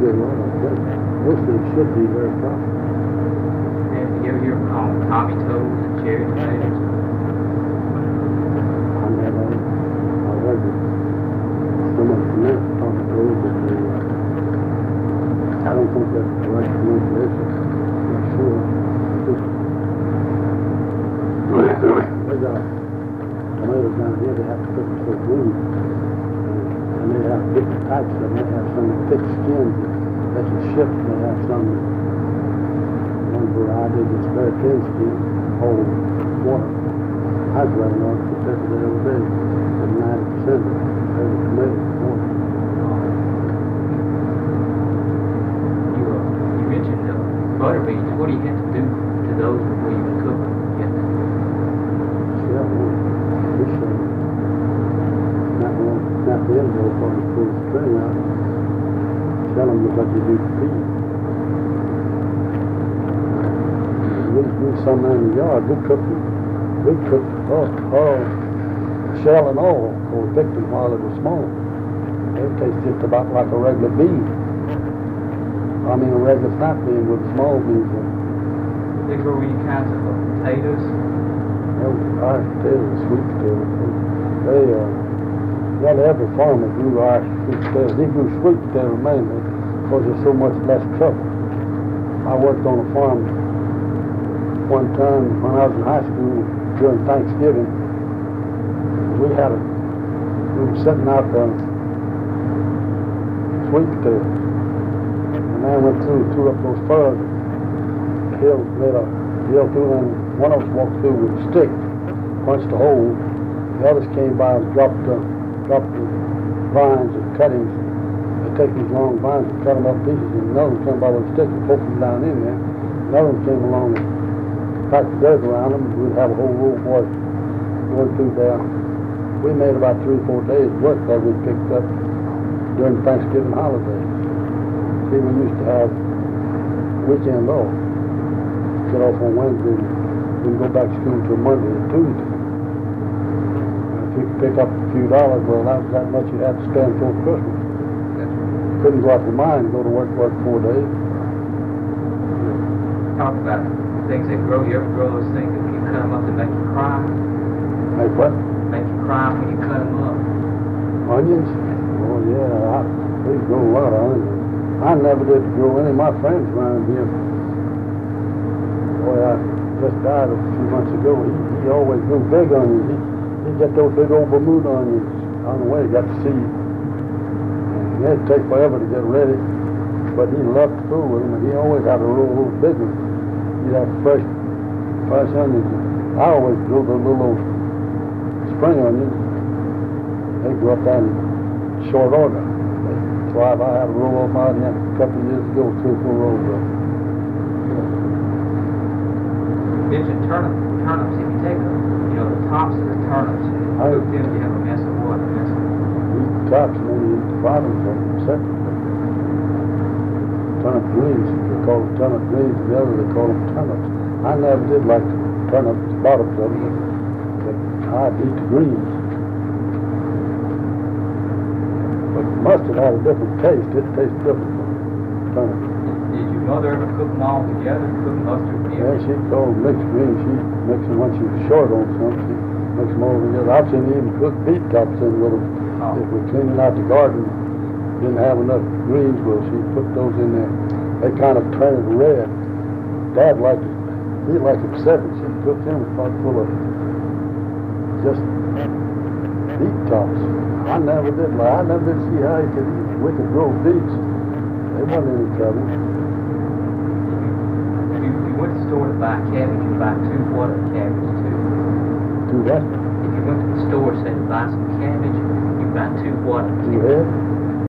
be a lot of them. Most of them should be very profitable. And you ever hear them call them Tommy toes and cherry tomatoes? I never, I wasn't so much connected on the road, but I don't think that's the right pronunciation. I'm not sure. They got tomatoes down here, they have to cook them so green. And they have different types of them. They have some thick skin that you ship. They have some, one variety that's very thin skin, whole water. I'd rather not cook that every day. And 90% of every tomato is water. You mentioned butter beans. What do you have to do to those before you can cook them? Not the envelope on the full string out. Tell them what you do for feed. We do some in the yard. We cooked shell and all, or picked them while they were small. They taste just about like a regular bean. I mean a regular fat bean with small beans in it. They grow any kinds of potatoes? Irish potatoes, sweet potatoes. Well, every farmer grew Irish sweet potatoes. He grew sweet potatoes mainly because there's so much less trouble. I worked on a farm one time when I was in high school during Thanksgiving. We were setting out sweet potatoes. The man went through and threw up those furrows. The hill made a hill through, and one of us walked through with a stick, punched a hole. The others came by and dropped the vines and cuttings. They take these long vines and cut them up pieces, and another one came by with a stick and poked them down in there. Another one came along and packed the dirt around them. We'd have a whole row of boys going through there. We made about 3 or 4 days work that we picked up during Thanksgiving holidays. See, we used to have weekend off. Get off on Wednesday and we'd go back to school till Monday or Tuesday. If you could pick up a few dollars, well, that was that much you'd have to spend for Christmas. Couldn't go out to mine and go to work 4 days. Talk about things that grow. You ever grow those things that you cut them up to make you cry? Make what? Make you cry when you cut them up. Onions? Oh, yeah. We grow a lot of onions. I never did grow any of my friends around here. Boy, I just died a few months ago. He always grew big onions. He'd get those big old Bermuda onions on the way, got to seed. And it'd take forever to get ready, but he loved to fool with them, and he always had a roll of those big ones. He'd have fresh onions. I always grew the little spring onions. They grew up there in short order. So I had a roll of them out here a couple of years ago, 3 or 4 rolls of them. Mentioned turnips. If you take the tops of the turnips and cook them, you have a mess of what? You eat the tops and then you eat the bottoms of them separately. Turnip greens, they call them turnip greens, and the other they call them turnips. I never did like the turnips, the bottoms of them, but I'd eat the greens. But mustard had a different taste. It tastes different from turnips. Did your mother ever cook them all together? Cook mustard? Yeah, she'd call them mixed greens. She'd mix them when she was short on some. She'd mix them all together. I've seen her even cook beet tops in with them. Oh. If we're cleaning out the garden, didn't have enough greens, well, she'd put those in there. They kind of turn it red. Dad liked it. He liked it 7. She'd cook them a pot full of just beet tops. I never did see how you could eat. We could grow beets. There wasn't any trouble. You went to the store to buy cabbage, you buy 2 what of cabbage, 2 what? If you went to the store, say, to buy some cabbage, you buy 2 what of 2 heads?